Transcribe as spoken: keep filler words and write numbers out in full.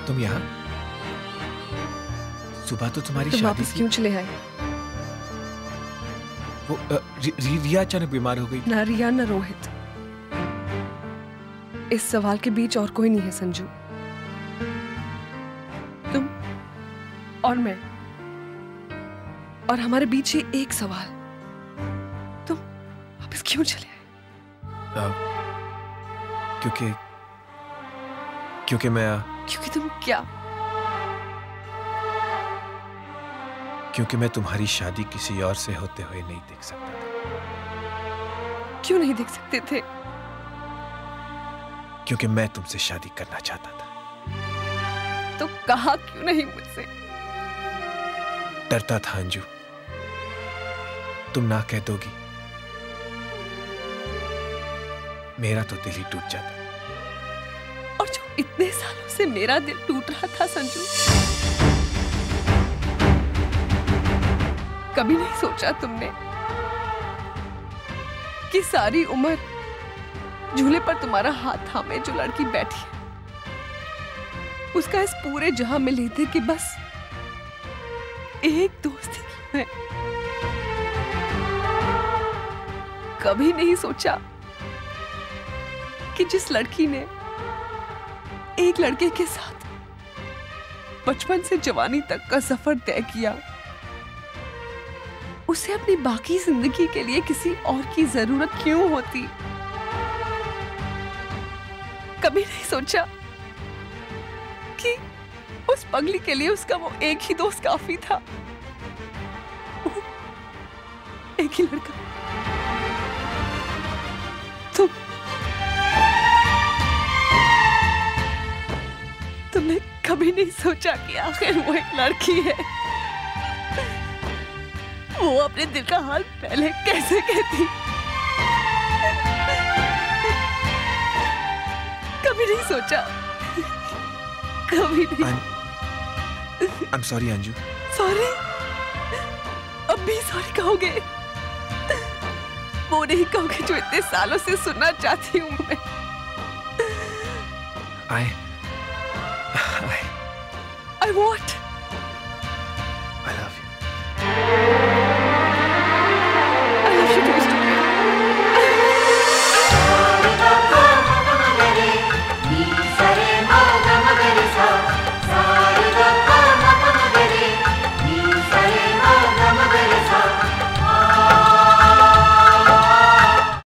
तुम यहाँ? सुबह तो तुम्हारी तुम शादी वापस थी। क्यों चले आए? वो अ, रि, रि, रिया अचानक बीमार हो गई। ना रिया ना रोहित। इस सवाल के बीच और कोई नहीं है संजू। तुम और मैं, और हमारे बीच ये एक सवाल, तुम वापस क्यों चले आए? अ, क्योंकि क्योंकि मैं क्योंकि तुम क्या? क्योंकि मैं तुम्हारी शादी किसी और से होते हुए नहीं देख सकता था। क्यों नहीं देख सकते थे? क्योंकि मैं तुमसे शादी करना चाहता था। तो कहा क्यों नहीं मुझसे? डरता था अंजू, तुम ना कह दोगी, मेरा तो दिल ही टूट जाता। और जो इतने सालों से मेरा दिल टूट रहा था संजू, कभी नहीं सोचा तुमने कि सारी उम्र झूले पर तुम्हारा हाथ थामे जो लड़की बैठी है, उसका इस पूरे जहां में लेते कि बस एक दोस्ती की है। कभी नहीं सोचा कि जिस लड़की ने एक लड़के के साथ बचपन से जवानी तक का सफर तय किया, उसे अपनी बाकी जिंदगी के लिए किसी और की जरूरत क्यों होती? कभी नहीं सोचा कि उस पगली के लिए उसका वो एक ही दोस्त काफी था, वो एक ही लड़का। तुम तुमने कभी नहीं सोचा कि आखिर वो एक लड़की है, वो अपने दिल का हाल पहले कैसे कहती? कभी नहीं सोचा, कभी नहीं। I am sorry Anju. Sorry? अब भी सॉरी कहोगे? वो नहीं कहोगे जो इतने सालों से सुनना चाहती हूँ मैं? आई I what?